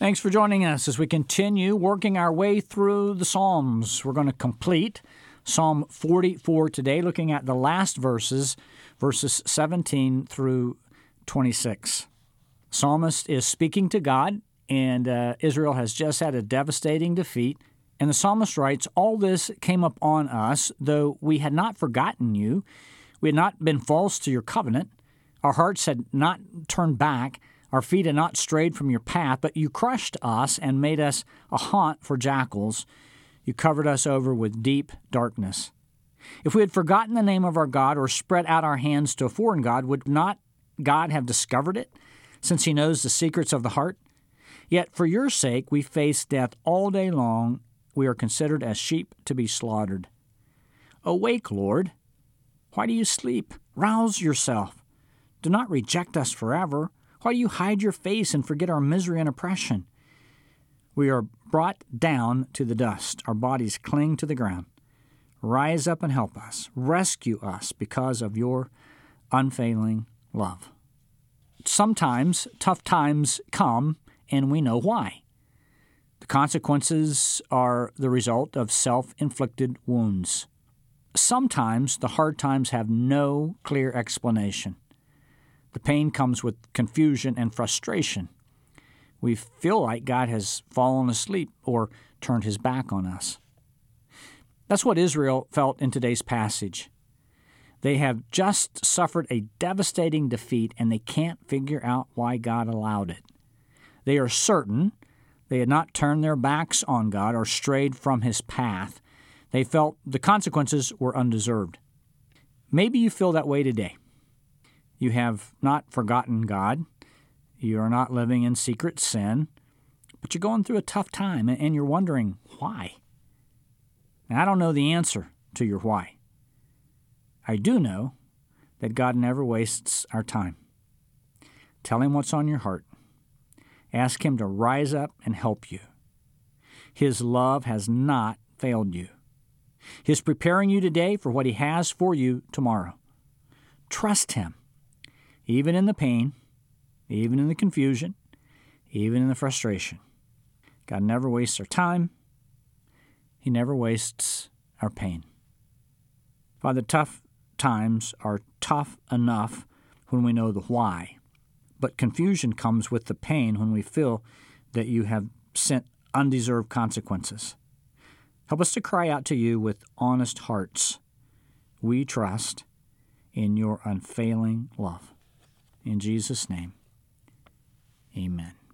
Thanks for joining us as we continue working our way through the Psalms. We're going to complete Psalm 44 today, looking at the last verses 17 through 26. The psalmist is speaking to God, and Israel has just had a devastating defeat. And the psalmist writes, "All this came upon us, though we had not forgotten you. We had not been false to your covenant. Our hearts had not turned back. Our feet had not strayed from your path, but you crushed us and made us a haunt for jackals. You covered us over with deep darkness. If we had forgotten the name of our God or spread out our hands to a foreign god, would not God have discovered it, since he knows the secrets of the heart? Yet for your sake we face death all day long. We are considered as sheep to be slaughtered. Awake, Lord. Why do you sleep? Rouse yourself. Do not reject us forever. Why do you hide your face and forget our misery and oppression? We are brought down to the dust. Our bodies cling to the ground. Rise up and help us. Rescue us because of your unfailing love." Sometimes tough times come, and we know why. The consequences are the result of self-inflicted wounds. Sometimes the hard times have no clear explanation. The pain comes with confusion and frustration. We feel like God has fallen asleep or turned his back on us. That's what Israel felt in today's passage. They have just suffered a devastating defeat, and they can't figure out why God allowed it. They are certain they had not turned their backs on God or strayed from his path. They felt the consequences were undeserved. Maybe you feel that way today. You have not forgotten God. You are not living in secret sin, but you're going through a tough time, and you're wondering why. And I don't know the answer to your why. I do know that God never wastes our time. Tell him what's on your heart. Ask him to rise up and help you. His love has not failed you. He's preparing you today for what he has for you tomorrow. Trust him, even in the pain, even in the confusion, even in the frustration. God never wastes our time. He never wastes our pain. Father, tough times are tough enough when we know the why, but confusion comes with the pain when we feel that you have sent undeserved consequences. Help us to cry out to you with honest hearts. We trust in your unfailing love. In Jesus' name, amen.